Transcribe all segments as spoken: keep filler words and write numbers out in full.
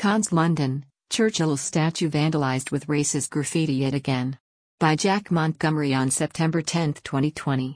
Cons London, Churchill's statue vandalised with racist graffiti yet again. By Jack Montgomery on September tenth, twenty twenty.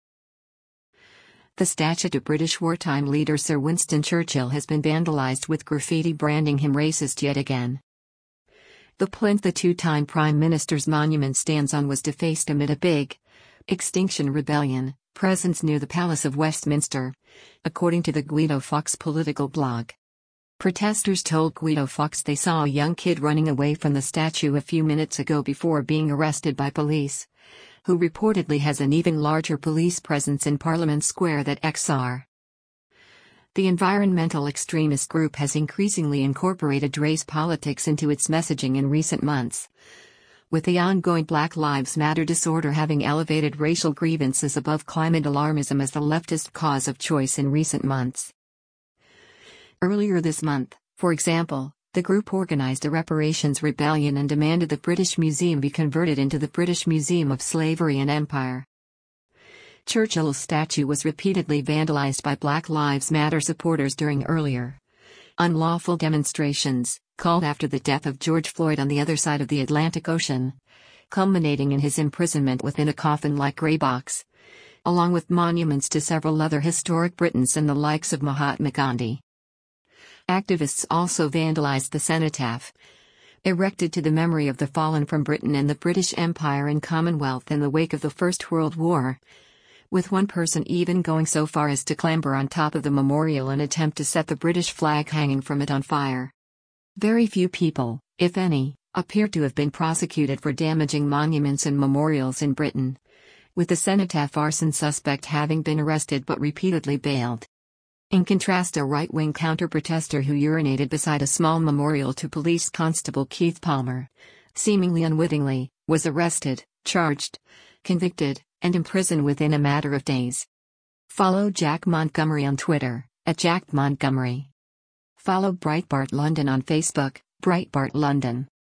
The statue to British wartime leader Sir Winston Churchill has been vandalised with graffiti branding him racist yet again. The plinth the two-time Prime Minister's monument stands on was defaced amid a big Extinction Rebellion presence near the Palace of Westminster, according to the Guido Fawkes political blog. Protesters told Guido Fawkes they saw a young kid running away from the statue a few minutes ago before being arrested by police, who reportedly has an even larger police presence in Parliament Square than X R. The environmental extremist group has increasingly incorporated race politics into its messaging in recent months, with the ongoing Black Lives Matter disorder having elevated racial grievances above climate alarmism as the leftist cause of choice in recent months. Earlier this month, for example, the group organized a reparations rebellion and demanded the British Museum be converted into the British Museum of Slavery and Empire. Churchill's statue was repeatedly vandalized by Black Lives Matter supporters during earlier unlawful demonstrations, called after the death of George Floyd on the other side of the Atlantic Ocean, culminating in his imprisonment within a coffin-like grey box, along with monuments to several other historic Britons and the likes of Mahatma Gandhi. Activists also vandalized the cenotaph, erected to the memory of the fallen from Britain and the British Empire and Commonwealth in the wake of the First World War, with one person even going so far as to clamber on top of the memorial and attempt to set the British flag hanging from it on fire. Very few people, if any, appear to have been prosecuted for damaging monuments and memorials in Britain, with the cenotaph arson suspect having been arrested but repeatedly bailed. In contrast, a right-wing counter-protester who urinated beside a small memorial to Police Constable Keith Palmer, seemingly unwittingly, was arrested, charged, convicted, and imprisoned within a matter of days. Follow Jack Montgomery on Twitter, at Jack Montgomery. Follow Breitbart London on Facebook, Breitbart London.